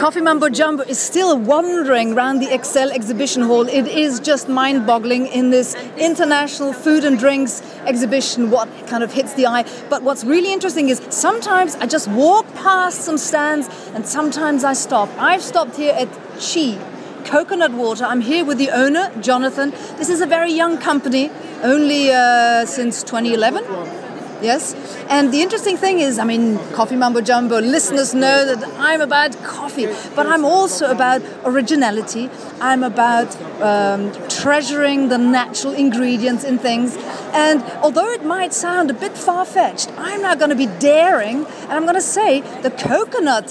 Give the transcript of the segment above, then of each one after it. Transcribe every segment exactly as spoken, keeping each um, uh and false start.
Coffee Mumbo Jumbo is still wandering around the Excel exhibition hall. It is just mind-boggling in this international food and drinks exhibition, what kind of hits the eye. But what's really interesting is sometimes I just walk past some stands and sometimes I stop. I've stopped here at Chi Coconut Water. I'm here with the owner, Jonathan. This is a very young company, only uh, since twenty eleven. Yes, and the interesting thing is, I mean, Coffee Mumbo Jumbo, listeners know that I'm about coffee, but I'm also about originality. I'm about um, treasuring the natural ingredients in things. And although it might sound a bit far-fetched, I'm now going to be daring, and I'm going to say the coconut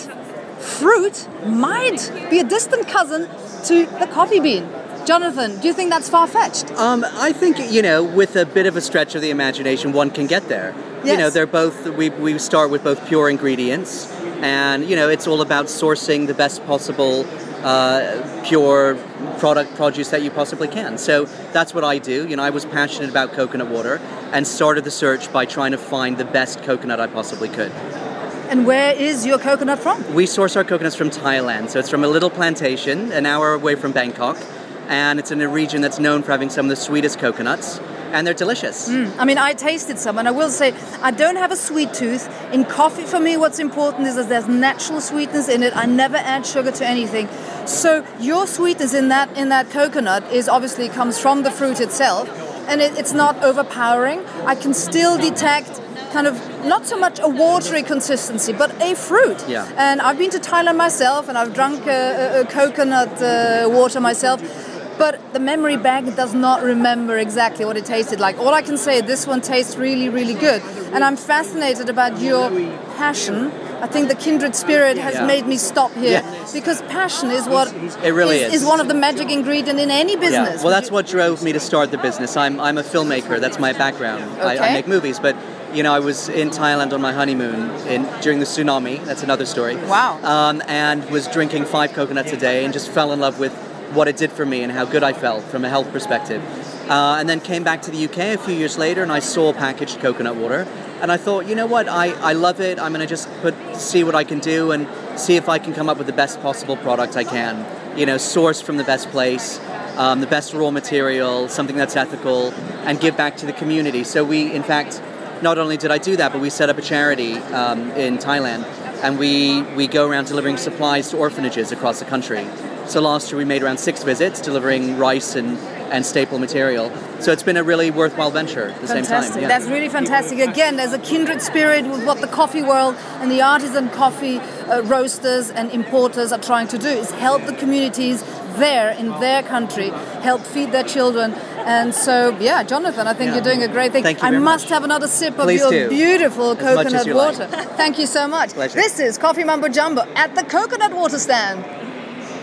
fruit might be a distant cousin to the coffee bean. Jonathan, do you think that's far-fetched? Um, I think, you know, with a bit of a stretch of the imagination, one can get there. Yes. You know, they're both, we, we start with both pure ingredients, and, you know, it's all about sourcing the best possible uh, pure product, produce that you possibly can. So that's what I do. You know, I was passionate about coconut water and started the search by trying to find the best coconut I possibly could. And where is your coconut from? We source our coconuts from Thailand, so it's from a little plantation an hour away from Bangkok. And it's in a region that's known for having some of the sweetest coconuts, and they're delicious. Mm. I mean, I tasted some, and I will say, I don't have a sweet tooth. In coffee, for me, what's important is that there's natural sweetness in it. I never add sugar to anything. So your sweetness in that in that coconut is obviously comes from the fruit itself, and it, it's not overpowering. I can still detect kind of not so much a watery consistency, but a fruit. Yeah. And I've been to Thailand myself, and I've drunk uh, uh, coconut uh, water myself. But the memory bank does not remember exactly what it tasted like. All I can say, this one tastes really, really good. And I'm fascinated about your passion. I think the kindred spirit has yeah. made me stop here. Yeah. Because passion is what it really is, is. is one of the magic ingredients in any business. Yeah. Well, that's what drove me to start the business. I'm, I'm a filmmaker. That's my background. Okay. I, I make movies. But, you know, I was in Thailand on my honeymoon in, during the tsunami. That's another story. Wow. Um, and was drinking five coconuts a day and just fell in love with what it did for me and how good I felt from a health perspective. Uh, and then came back to the U K a few years later and I saw packaged coconut water. And I thought, you know what, I, I love it. I'm going to just put see what I can do and see if I can come up with the best possible product I can. You know, source from the best place, um, the best raw material, something that's ethical, and give back to the community. So we, in fact, not only did I do that, but we set up a charity um, in Thailand. And we, we go around delivering supplies to orphanages across the country. So last year we made around six visits, delivering rice and, and staple material. So it's been a really worthwhile venture at the fantastic. same time. Yeah. That's really fantastic. Again, there's a kindred spirit with what the coffee world and the artisan coffee uh, roasters and importers are trying to do, is help the communities there in their country, help feed their children. And so, yeah, Jonathan, I think yeah. you're doing a great thing. Thank you I very must much. have another sip of Please your do. beautiful As much as coconut you water. like. Thank you so much. Pleasure. This is Coffee Mumbo Jumbo at the Coconut Water stand.